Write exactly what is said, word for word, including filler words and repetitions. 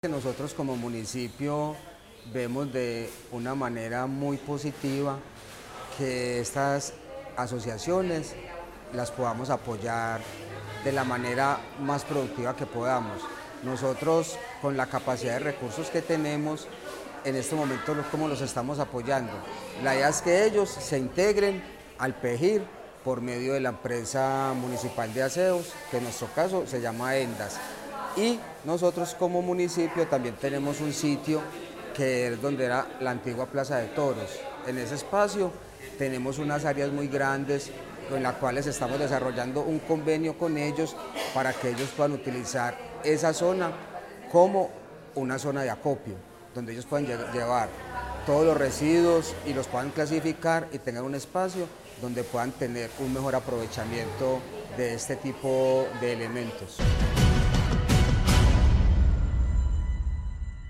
Nosotros como municipio vemos de una manera muy positiva que estas asociaciones las podamos apoyar de la manera más productiva que podamos. Nosotros, con la capacidad de recursos que tenemos, en este momento cómo los estamos apoyando. La idea es que ellos se integren al PEGIR por medio de la empresa municipal de aseos, que en nuestro caso se llama ENDAS. Y nosotros como municipio también tenemos un sitio que es donde era la antigua Plaza de Toros. En ese espacio tenemos unas áreas muy grandes en las cuales estamos desarrollando un convenio con ellos para que ellos puedan utilizar esa zona como una zona de acopio, donde ellos puedan llevar todos los residuos y los puedan clasificar y tengan un espacio donde puedan tener un mejor aprovechamiento de este tipo de elementos.